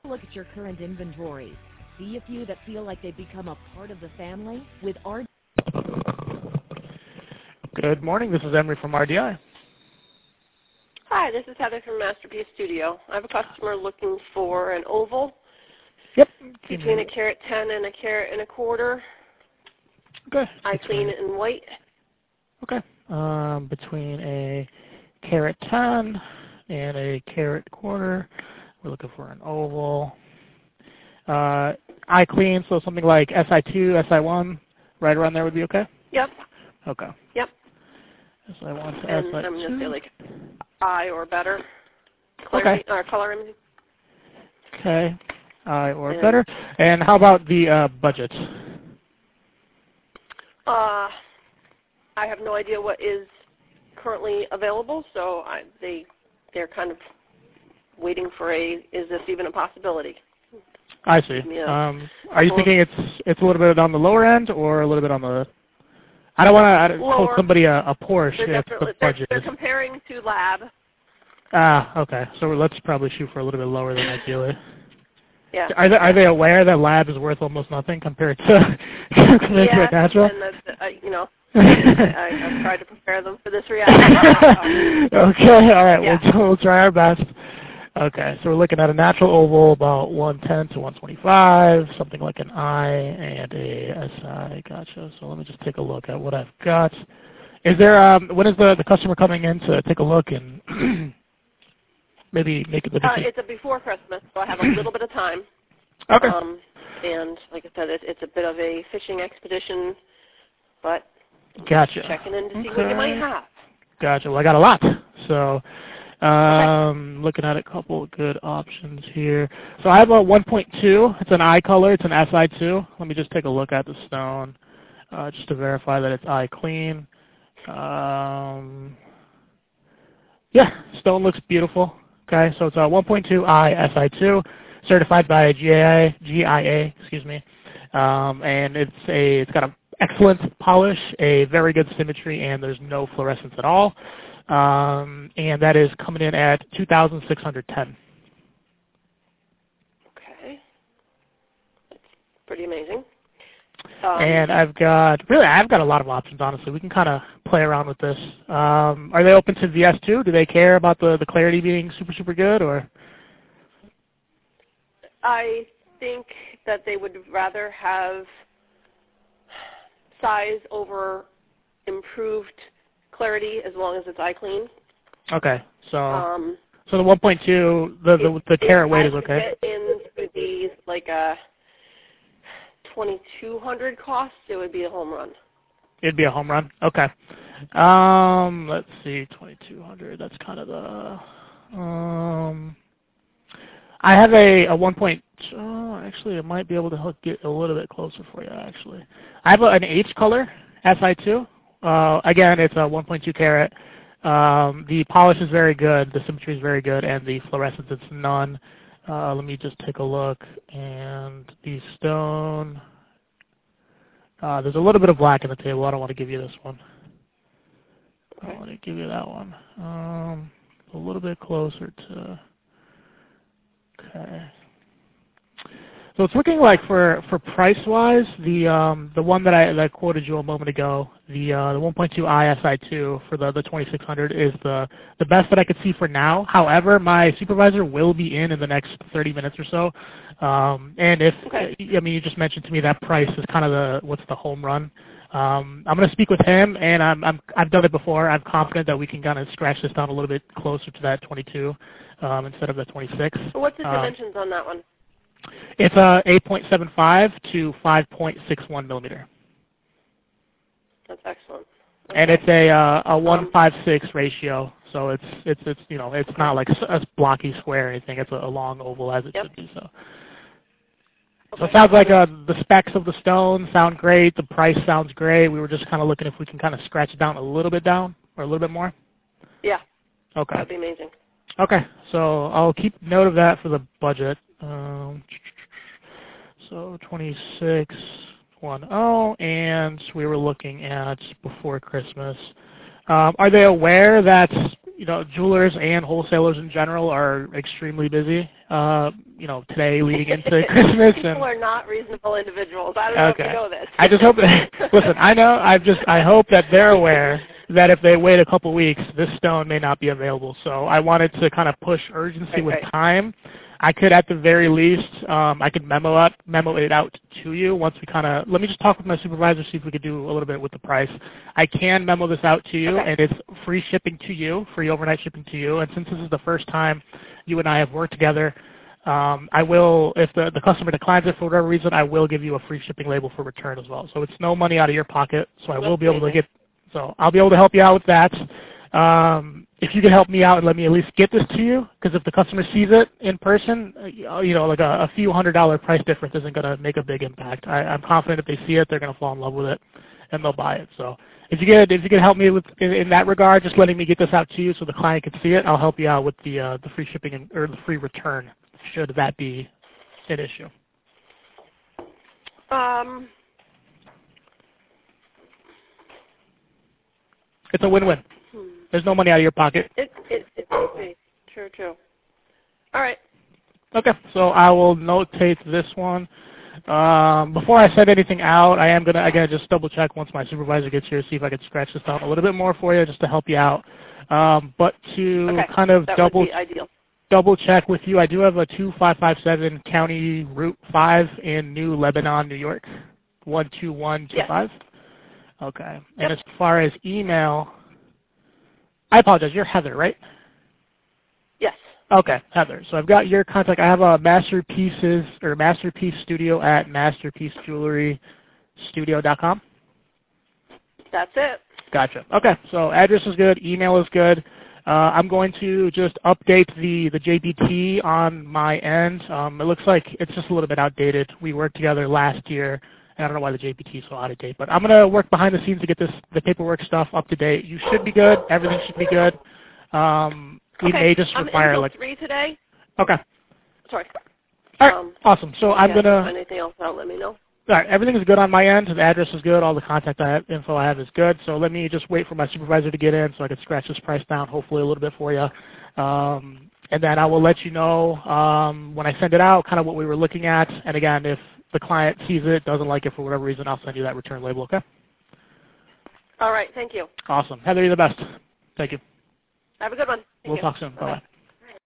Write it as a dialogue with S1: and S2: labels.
S1: Look at your current inventory. See a few that feel like they've become a part of the family with our.
S2: Good morning. This is Emery from RDI.
S3: Hi, this is Heather from Masterpiece Studio. I have a customer looking for an oval
S2: Yep.
S3: between a carat 10 and a carat and a quarter.
S2: Okay.
S3: Eye clean and white.
S2: Okay. Between a carat 10 and a carat quarter, we're looking for an oval. Eye clean, so something like SI2, SI1, right around there would be okay?
S3: Yep.
S2: Okay.
S3: Yep.
S2: SI1 to
S3: and
S2: SI2.
S3: I'm going to say like eye or better. Clarity,
S2: okay.
S3: Color imaging.
S2: Okay. Eye or better. And how about the budget?
S3: I have no idea what is currently available, so they're kind of waiting for is this even a possibility?
S2: I see. Are you thinking it's a little bit on the lower end or a little bit on the? I don't want to quote somebody a Porsche if the budget
S3: they're
S2: is.
S3: comparing to lab.
S2: Okay. So let's probably shoot for a little bit lower than ideally.
S3: Yeah.
S2: Are they aware that lab is worth almost nothing compared to a natural?
S3: And I've tried to prepare them for this reality.
S2: Okay. All right. Yeah. We'll try our best. Okay, so we're looking at a natural oval about 110 to 125, something like an eye and a SI. Gotcha. So let me just take a look at what I've got. Is there when is the customer coming in to take a look and maybe make a decision?
S3: It's a before Christmas, so I have a little bit of time.
S2: Okay.
S3: And like I said, it's a bit of a fishing expedition, but
S2: gotcha.
S3: Checking in to see what you might have.
S2: Gotcha. Well, I got a lot, so. Looking at a couple of good options here. So I have a 1.2. It's an eye color. It's an SI2. Let me just take a look at the stone just to verify that it's eye clean. Yeah, stone looks beautiful. Okay, so it's a 1.2 eye SI2, certified by GIA, excuse me. And it's got an excellent polish, a very good symmetry, and there's no fluorescence at all. And that is coming in at 2,610.
S3: Okay, that's pretty amazing.
S2: And I've got a lot of options. Honestly, we can kind of play around with this. Are they open to VS2? Do they care about the clarity being super good, or?
S3: I think that they would rather have size over improved clarity as long as it's eye clean.
S2: Okay, so the 1.2, the carat weight is okay.
S3: If I get into these like a 2,200 cost, it would be a home run.
S2: It'd be a home run. Okay. Let's see, 2,200. That's kind of the. I have a 1. Actually, I might be able to get a little bit closer for you. Actually, I have an H color SI2. Again, it's a 1.2 carat. The polish is very good, the symmetry is very good, and the fluorescence is none. Let me just take a look. And the stone, there's a little bit of black in the table. I don't want to give you this one. I want to give you that one. A little bit closer to. Okay. So it's looking like for price-wise, the one that I quoted you a moment ago, the 1.2 ISI2 for the 2600 is the best that I could see for now. However, my supervisor will be in the next 30 minutes or so. And you just mentioned to me that price is kind of what's the home run. I'm going to speak with him, and I've done it before. I'm confident that we can kind of scratch this down a little bit closer to that 22 instead of the 26.
S3: So what's the dimensions on that one?
S2: It's 8.75 to 5.61 millimeter.
S3: That's excellent.
S2: Okay. And it's a 1.56 ratio, so it's not like a blocky square or anything. It's a long oval as it should be. So it sounds like the specs of the stone sound great. The price sounds great. We were just kind of looking if we can kind of scratch it down a little bit down or a little bit more.
S3: Yeah.
S2: Okay.
S3: That'd be amazing.
S2: Okay, so I'll keep note of that for the budget. So 2610, and we were looking at before Christmas. Are they aware that jewelers and wholesalers in general are extremely busy. Today leading into Christmas.
S3: People are not reasonable individuals. I don't know if you know this.
S2: I just hope that, listen, I know, I hope that they're aware that if they wait a couple weeks, this stone may not be available. So I wanted to kind of push urgency with time. I could, at the very least, I could memo it out to you once we kind of, let me just talk with my supervisor, see if we could do a little bit with the price. I can memo this out to you, and it's free shipping to you, free overnight shipping to you. And since this is the first time you and I have worked together, I will, if the customer declines it for whatever reason, I will give you a free shipping label for return as well. So it's no money out of your pocket, so I will be able to get, so I'll be able to help you out with that. If you could help me out and let me at least get this to you, because if the customer sees it in person, like a few $100 price difference isn't going to make a big impact. I'm confident if they see it, they're going to fall in love with it and they'll buy it. So if you could help me with in that regard, just letting me get this out to you so the client can see it, I'll help you out with the free shipping or the free return, should that be an issue. It's a win-win. There's no money out of your pocket.
S3: It could be. True. All right.
S2: Okay, so I will notate this one. Before I send anything out, I am going to, again, just double check once my supervisor gets here, see if I can scratch this out a little bit more for you just to help you out. But to kind of double check with you, I do have a 2557 County Route 5 in New Lebanon, New York, 12125. Yes. Okay. And as far as email, I apologize, you're Heather, right?
S3: Yes.
S2: Okay, Heather. So I've got your contact. I have a Masterpiece Studio at masterpiecejewelrystudio.com.
S3: That's it.
S2: Gotcha. Okay, so address is good, email is good. I'm going to just update the JBT on my end. It looks like it's just a little bit outdated. We worked together last year. I don't know why the JPT is so out of date, but I'm going to work behind the scenes to get the paperwork stuff up to date. You should be good. Everything should be good. We may just require
S3: I'm in 3 today.
S2: Okay.
S3: Sorry.
S2: All right. Awesome. So I'm going to.
S3: If anything else out, let me know.
S2: All right. Everything is good on my end. The address is good. All the contact info I have is good. So let me just wait for my supervisor to get in so I can scratch this price down, hopefully a little bit for you. And then I will let you know when I send it out, kind of what we were looking at. And again, if the client sees it, doesn't like it for whatever reason, I'll send you that return label, okay?
S3: All right, thank you.
S2: Awesome. Heather, you're the best. Thank you.
S3: Have a good one.
S2: We'll talk soon. Bye-bye.